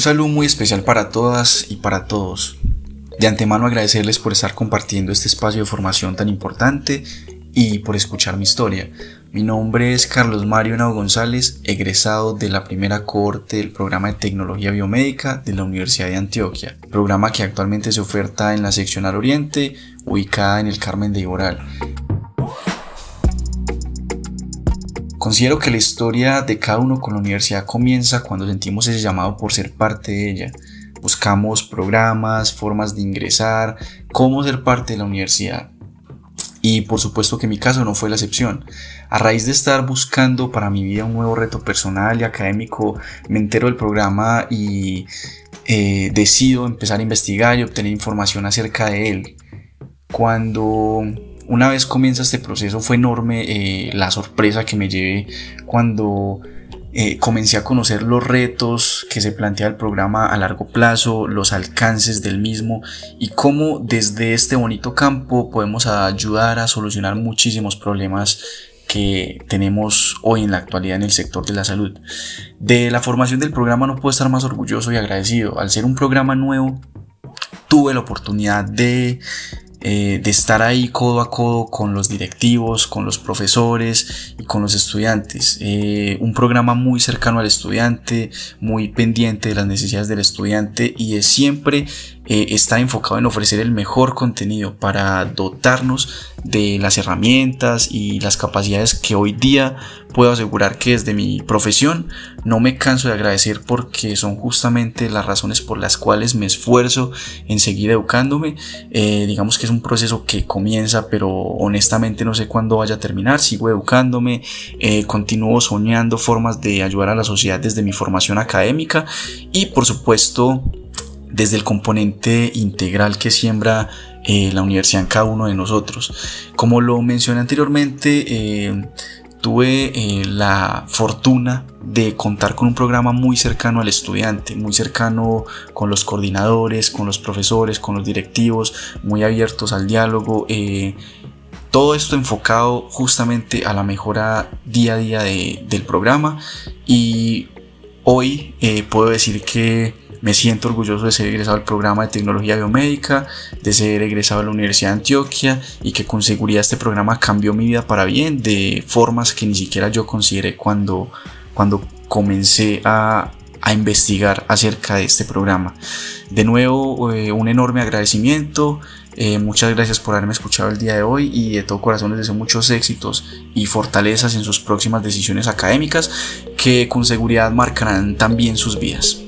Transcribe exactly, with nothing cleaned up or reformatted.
saludo muy especial para todas y para todos. De antemano agradecerles por estar compartiendo este espacio de formación tan importante y por escuchar mi historia. Mi nombre es Carlos Mario Henao González, egresado de la primera cohorte del programa de Tecnología Biomédica de la Universidad de Antioquia, programa que actualmente se oferta en la seccional Oriente, ubicada en el Carmen de Iboral. Considero que la historia de cada uno con la universidad comienza cuando sentimos ese llamado por ser parte de ella. Buscamos programas, formas de ingresar, cómo ser parte de la universidad. Y por supuesto que mi caso no fue la excepción. A raíz de estar buscando para mi vida un nuevo reto personal y académico, me entero del programa y eh, decido empezar a investigar y obtener información acerca de él. Cuando una vez comienza este proceso fue enorme eh, la sorpresa que me llevé cuando eh, comencé a conocer los retos que se plantea el programa a largo plazo, los alcances del mismo y cómo desde este bonito campo podemos ayudar a solucionar muchísimos problemas que tenemos hoy en la actualidad en el sector de la salud. De la formación del programa no puedo estar más orgulloso y agradecido. Al ser un programa nuevo, tuve la oportunidad de Eh, de estar ahí codo a codo con los directivos, con los profesores y con los estudiantes. Eh, un programa muy cercano al estudiante, muy pendiente de las necesidades del estudiante y de siempre eh, está enfocado en ofrecer el mejor contenido para dotarnos de las herramientas y las capacidades que hoy día puedo asegurar que desde mi profesión no me canso de agradecer, porque son justamente las razones por las cuales me esfuerzo en seguir educándome. Eh, digamos que es un proceso que comienza, pero honestamente no sé cuándo vaya a terminar. Sigo educándome, eh, continúo soñando formas de ayudar a la sociedad desde mi formación académica y por supuesto desde el componente integral que siembra eh, la universidad en cada uno de nosotros. Como lo mencioné anteriormente, eh, tuve eh, la fortuna de contar con un programa muy cercano al estudiante, muy cercano con los coordinadores, con los profesores, con los directivos, muy abiertos al diálogo. Eh, todo esto enfocado justamente a la mejora día a día de, del programa y hoy eh, puedo decir que me siento orgulloso de ser egresado del programa de Tecnología Biomédica, de ser egresado de la Universidad de Antioquia y que con seguridad este programa cambió mi vida para bien de formas que ni siquiera yo consideré cuando, cuando comencé a, a investigar acerca de este programa. De nuevo, eh, un enorme agradecimiento. Eh, muchas gracias por haberme escuchado el día de hoy y de todo corazón les deseo muchos éxitos y fortalezas en sus próximas decisiones académicas que con seguridad marcarán también sus vidas.